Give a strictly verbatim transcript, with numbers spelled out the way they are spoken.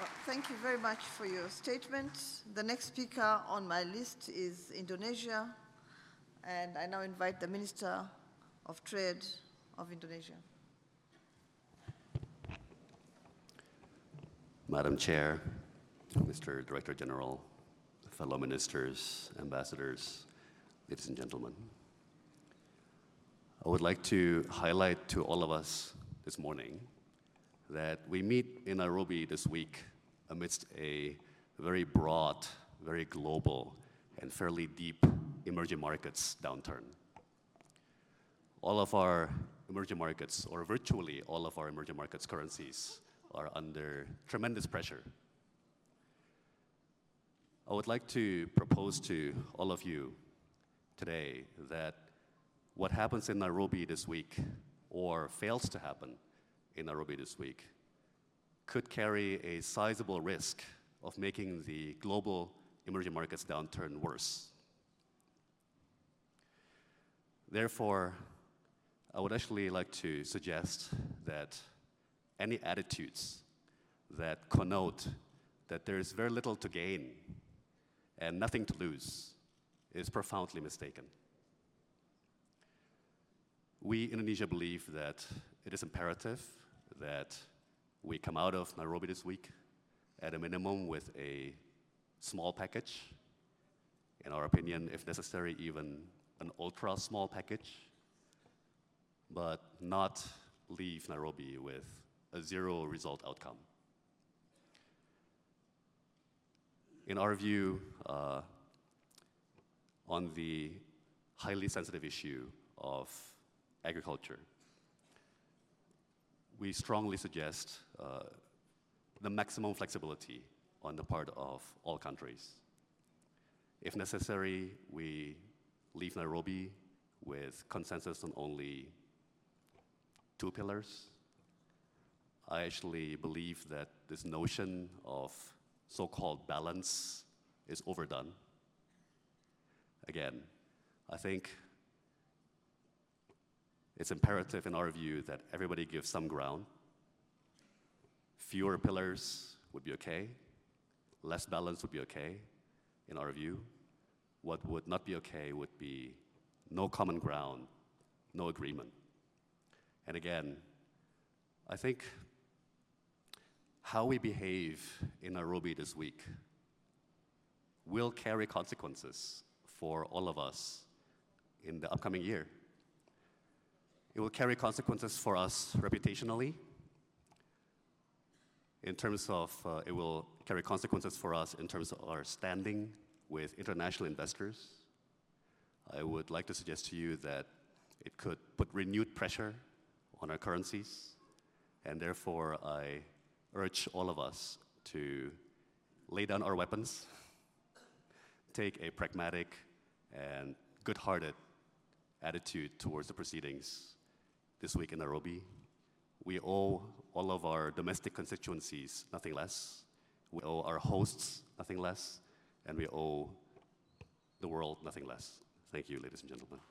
Well, thank you very much for your statement. The next speaker on my list is Indonesia, and I now invite the Minister of Trade of Indonesia. Madam Chair, Mister Director General, fellow ministers, ambassadors, ladies and gentlemen. I would like to highlight to all of us this morning that we meet in Nairobi this week amidst a very broad, very global, and fairly deep emerging markets downturn. All of our emerging markets, or virtually all of our emerging markets currencies, are under tremendous pressure. I would like to propose to all of you today that what happens in Nairobi this week, or fails to happen in Nairobi this week, could carry a sizable risk of making the global emerging markets downturn worse. Therefore, I would actually like to suggest that any attitudes that connote that there is very little to gain and nothing to lose is profoundly mistaken. We in Indonesia believe that it is imperative that we come out of Nairobi this week at a minimum with a small package, in our opinion, if necessary, even an ultra small package, but not leave Nairobi with a zero result outcome. In our view, uh, on the highly sensitive issue of agriculture, we strongly suggest uh, the maximum flexibility on the part of all countries. If necessary, we leave Nairobi with consensus on only two pillars. I actually believe that this notion of so-called balance is overdone. Again, I think it's imperative in our view that everybody gives some ground. Fewer pillars would be okay. Less balance would be okay, in our view. What would not be okay would be no common ground, no agreement. And again, I think how we behave in Nairobi this week will carry consequences for all of us in the upcoming year. It will carry consequences for us reputationally, in terms of, uh, it will carry consequences for us in terms of our standing with international investors. I would like to suggest to you that it could put renewed pressure on our currencies, and therefore I urge all of us to lay down our weapons, take a pragmatic and good-hearted attitude towards the proceedings this week in Nairobi. We owe all of our domestic constituencies nothing less. We owe our hosts nothing less, and we owe the world nothing less. Thank you, ladies and gentlemen.